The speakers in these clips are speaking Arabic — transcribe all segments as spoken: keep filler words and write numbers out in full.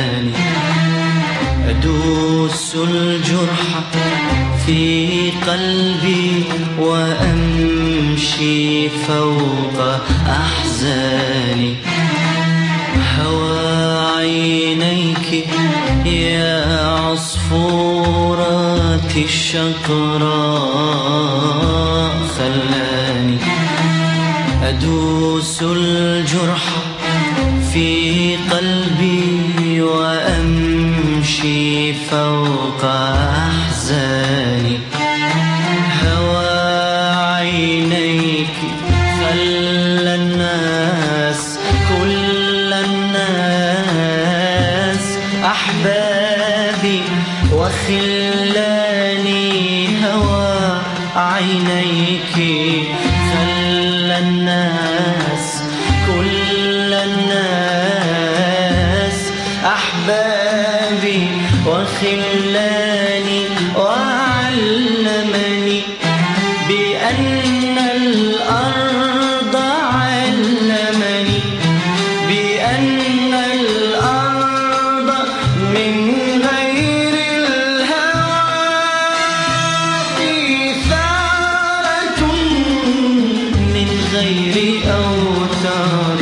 أحزاني، أدوس الجرح في قلبي وأمشي فوق أحزاني. هوى عينيك يا عصفورة الشقراء خلاني أدوس الجرح في قلبي وأمشي فوق أحزاني. هوى عينيك خلى الناس كل الناس أحبابي وخلاني. هوى عينيك خلى الناس كل الناس أحبابي وخلاني، وعلمني بأن الأرض علمني بأن الأرض من غير الهوى ثارة من غير أوتار.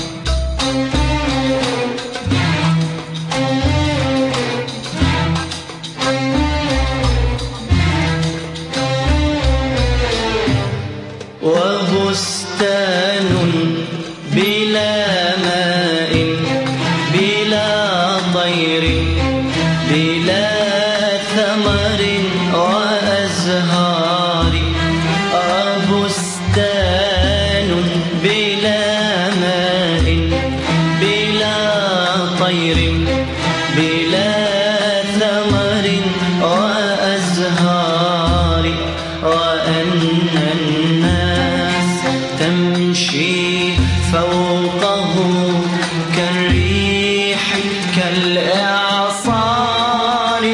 وبستان بلا ماء بلا طير بلا ثمر وأزهار. بستان بلا ماء بلا طير بلا ثمر وأزهار. وأن الناس تمشي فوقه كالريح كالإعصار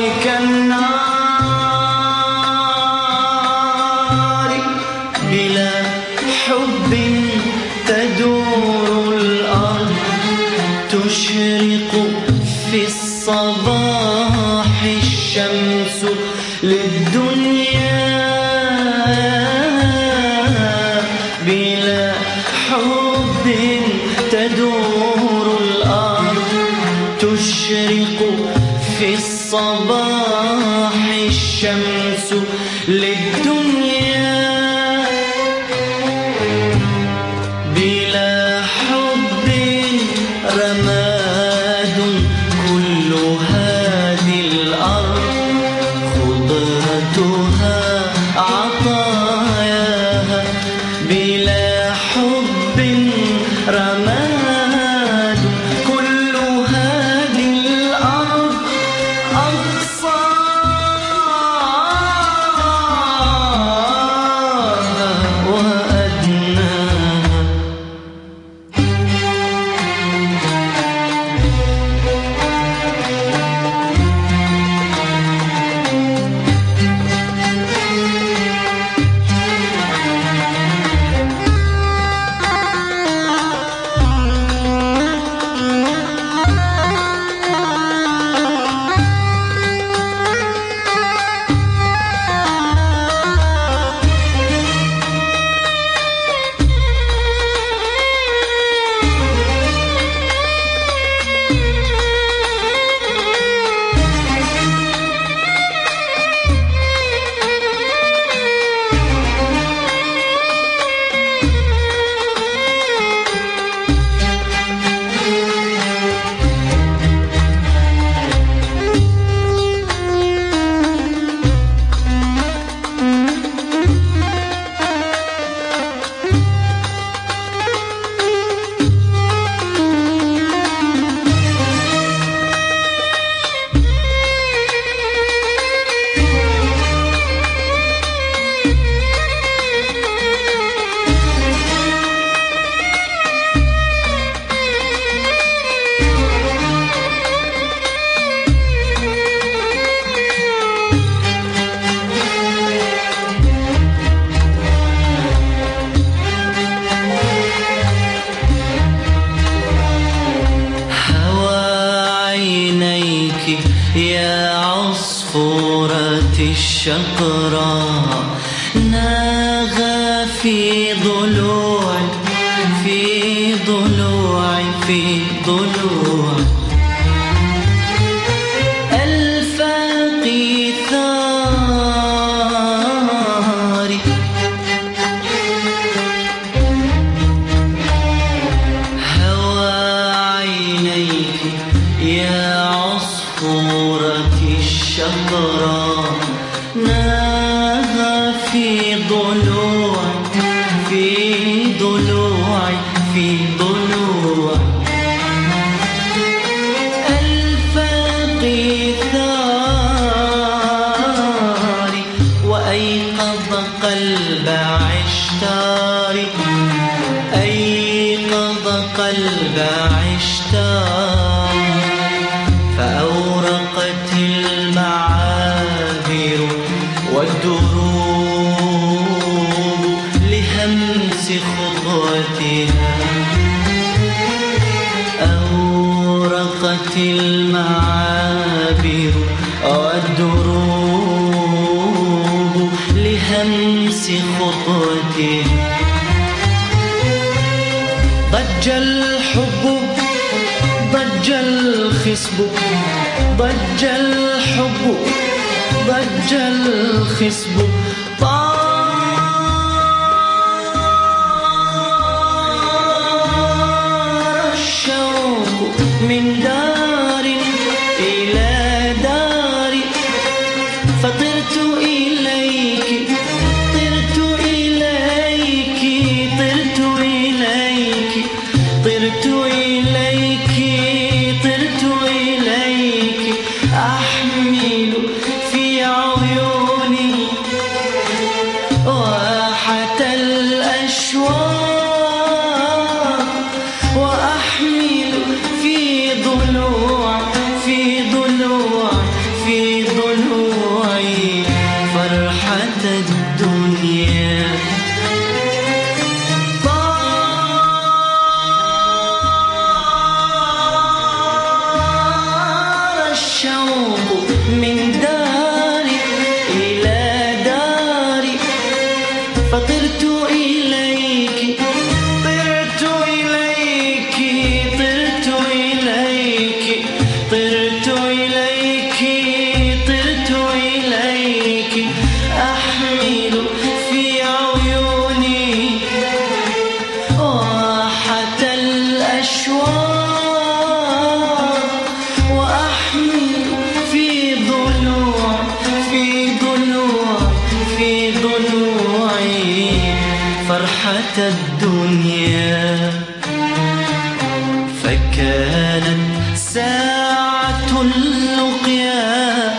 كالنار. بلا حب تدور الأرض تشرق في الصباح الشمس للدنيا. بلا حب تدور الأرض تشرق في الصباح الشمس للدنيا. بلا حب رماد كل هذه الأرض خضرتها عطاياها. بلا حب رماد كل هذه الأرض أغصان. عينيك يا عصفورة الشقراء، ناغى في ضلوعي في ضلوعي في ضلوعي، الفاقي ثاري هوى عينيك يا عصفورة الشقراء، ناغى في ضلوعي في ضلوعي في ضلوعي، الفاقي ثاري وأيقظ قلب عشتاري، أيقظ قلب عشتاري، فأورقت المعابر والدروب لهمس خطوتها، أورقت المعابر والدروب لهمس خطوتها، ضج الحب ضج الخصب ضج الحب ضج الخصب، طار الشوق من دار إلى دار، فطرت إليك طرت إليك طرت إليك طرت إليك طرت إليك، أحمل في عيوني واحة الأشواق، وأحمل في ضلوع في ضلوع في ضلوعي فرحة الدنيا، طار الشوق من داري إلى داري، فطرت إليك طرت إليك طرت إليك طرت إليك طرت إليك، أحمل في عيوني واحة الأشواق، وأحمل في ضلوع في ضلوع في ضلوعي فرحة الدنيا، فكانت ساعة اللقيا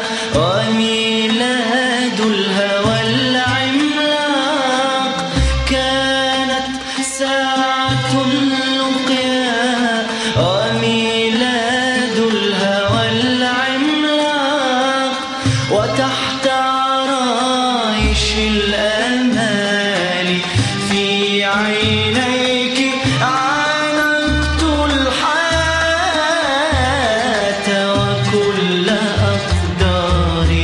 وميلاد الهوى العملاق، كانت ساعة اللقيا وميلاد الهوى العملاق، وتحت عرايش الآمال في عينيك عانقت الحياة وكل أقداري.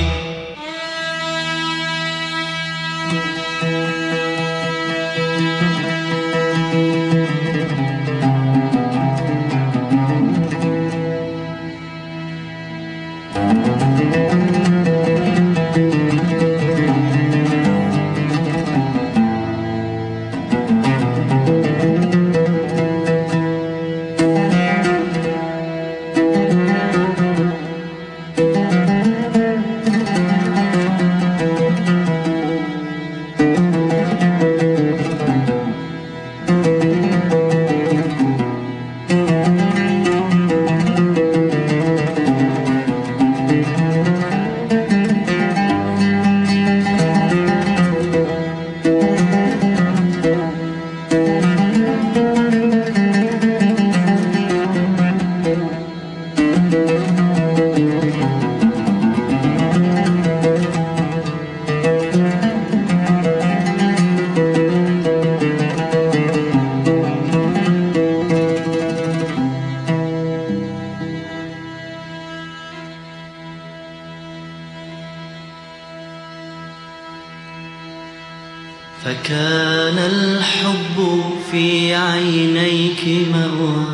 فكان الحب في عينيك مأوى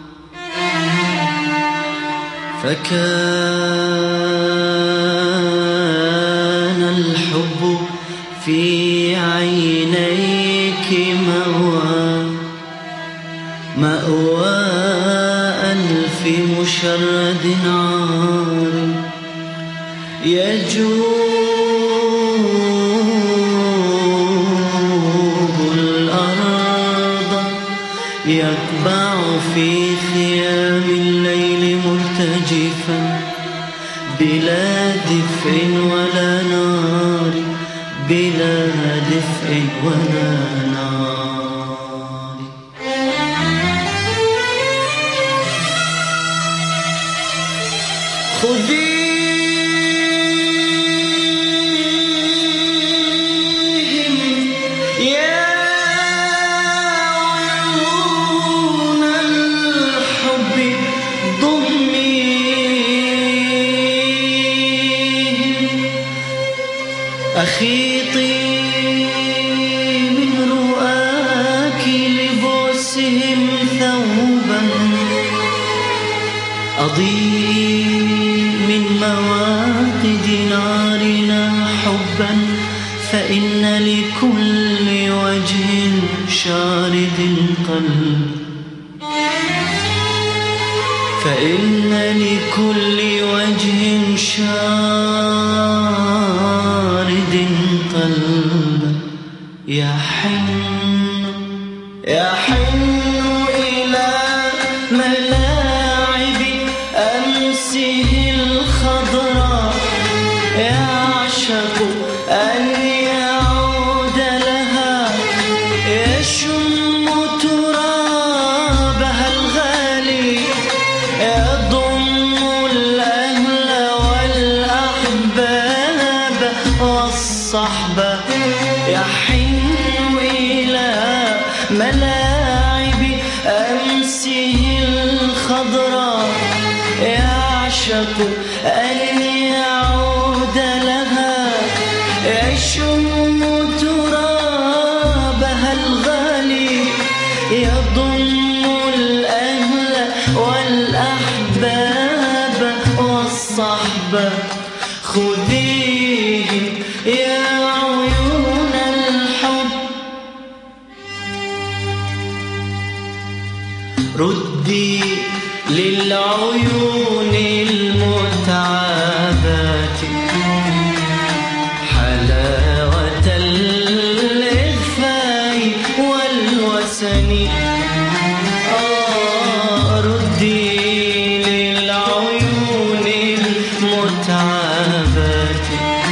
فكان الحب في عينيك مأوى مأوى ألف مشرد عار يجوب الأرض يتبع في خيام الليل مرتجفا بلا دفء ولا نار بلا دفء ولا نار. خذيهم يا عيون الحب ضميهم أخيطي من رؤاك لبؤسهم ثوبا أضيء من مواقد نارنا حبا فإن لكل وجه شارد قلب فإن لكل وجه شارد قلب يحن يحن إلى ملاعب أمسه الخضراء يعشق أن يعود لها يشم ترابها الغالي يضم الأهل والأحباب والصحب يحن إلى ملاعب أمسه الخضراء يعشق أن يعود لها يشم ترابها الغالي يضم الأهل والأحباب والصحب خذيهم يا عيون الحب ردي للعيون المتعبات حلاوة الإخفاء والوسن آه ردي للعيون المتعبات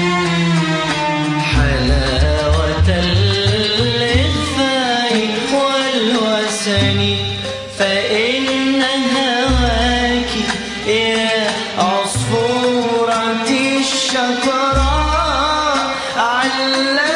حلاوة الإخفاء والوسن فإن هواك يا عصفورة الشقراء علّ